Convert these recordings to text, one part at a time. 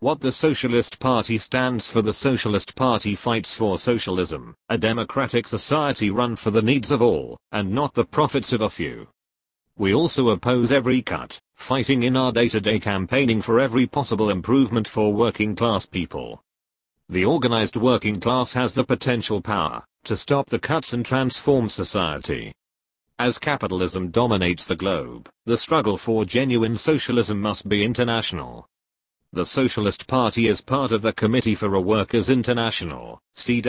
What the Socialist Party stands for: the Socialist Party fights for socialism, a democratic society run for the needs of all, and not the profits of a few. We also oppose every cut, fighting in our day-to-day campaigning for every possible improvement for working class people. The organized working class has the potential power to stop the cuts and transform society. As capitalism dominates the globe, the struggle for genuine socialism must be international. The Socialist Party is part of the Committee for a Workers' International,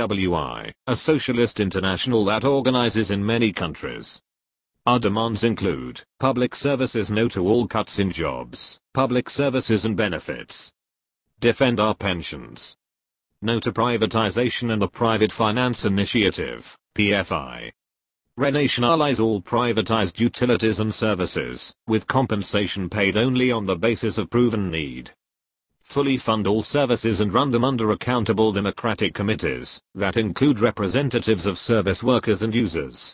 CWI, a socialist international that organizes in many countries. Our demands include public services, no to all cuts in jobs, public services and benefits. Defend our pensions. No to privatization and the Private Finance Initiative, PFI. Renationalize all privatized utilities and services, with compensation paid only on the basis of proven need. Fully fund all services and run them under accountable democratic committees that include representatives of service workers and users.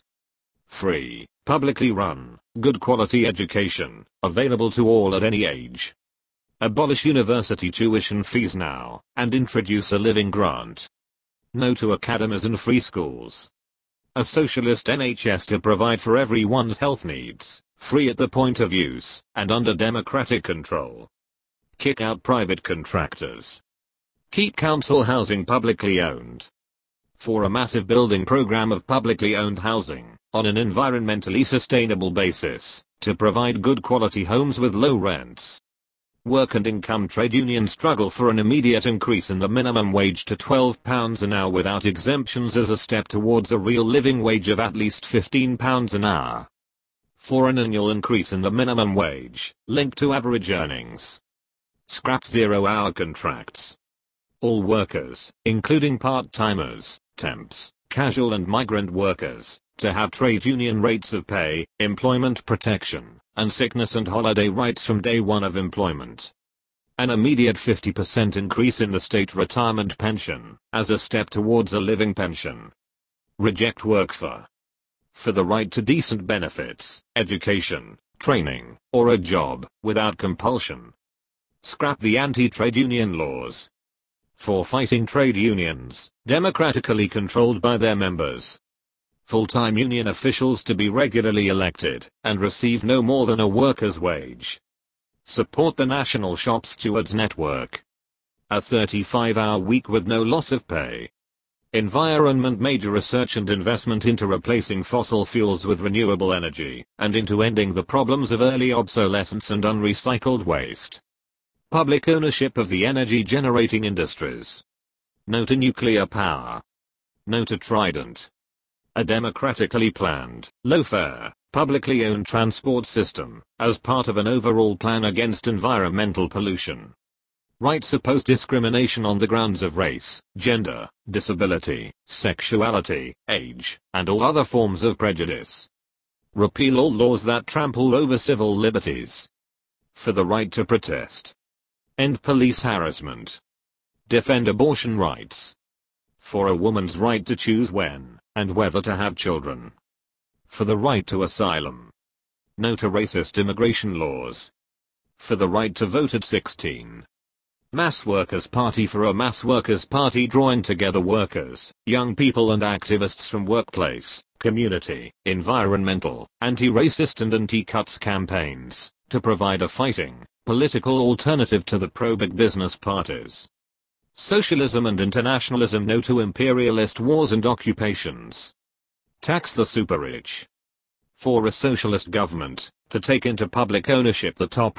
Free, publicly run, good quality education, available to all at any age. Abolish university tuition fees now, and introduce a living grant. No to academies and free schools. A socialist NHS to provide for everyone's health needs, free at the point of use, and under democratic control. Kick out private contractors. Keep council housing publicly owned. For a massive building program of publicly owned housing, on an environmentally sustainable basis, to provide good quality homes with low rents. Work and income trade unions struggle for an immediate increase in the minimum wage to £12 an hour without exemptions as a step towards a real living wage of at least £15 an hour. For an annual increase in the minimum wage, linked to average earnings. Scrap 0-hour contracts. All workers, including part-timers, temps, casual and migrant workers, to have trade union rates of pay, employment protection, and sickness and holiday rights from day one of employment. An immediate 50% increase in the state retirement pension, as a step towards a living pension. Reject work for the right to decent benefits, education, training, or a job, without compulsion. Scrap the anti-trade union laws. For fighting trade unions, democratically controlled by their members. Full-time union officials to be regularly elected, and receive no more than a worker's wage. Support the National Shop Stewards Network. A 35-hour week with no loss of pay. Environment: major research and investment into replacing fossil fuels with renewable energy, and into ending the problems of early obsolescence and unrecycled waste. Public ownership of the energy generating industries. No to nuclear power. No to Trident. A democratically planned, low-fare, publicly owned transport system, as part of an overall plan against environmental pollution. Rights oppose discrimination on the grounds of race, gender, disability, sexuality, age, and all other forms of prejudice. Repeal all laws that trample over civil liberties. For the right to protest. End police harassment. Defend abortion rights. For a woman's right to choose when and whether to have children. For the right to asylum. No to racist immigration laws. For the right to vote at 16. Mass Workers' Party. For a mass workers' party drawing together workers, young people and activists from workplace, community, environmental, anti-racist and anti-cuts campaigns, to provide a fighting, political alternative to the pro-big business parties. Socialism and internationalism. No to imperialist wars and occupations. Tax the super-rich. For a socialist government, to take into public ownership the top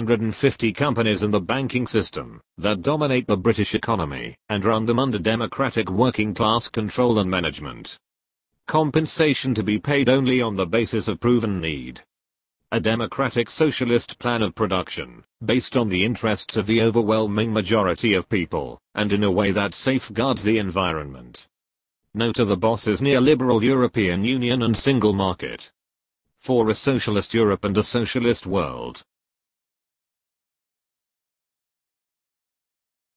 150 companies in the banking system that dominate the British economy, and run them under democratic working class control and management. Compensation to be paid only on the basis of proven need. A democratic socialist plan of production, based on the interests of the overwhelming majority of people, and in a way that safeguards the environment. No to the boss's neoliberal European Union and single market. For a socialist Europe and a socialist world,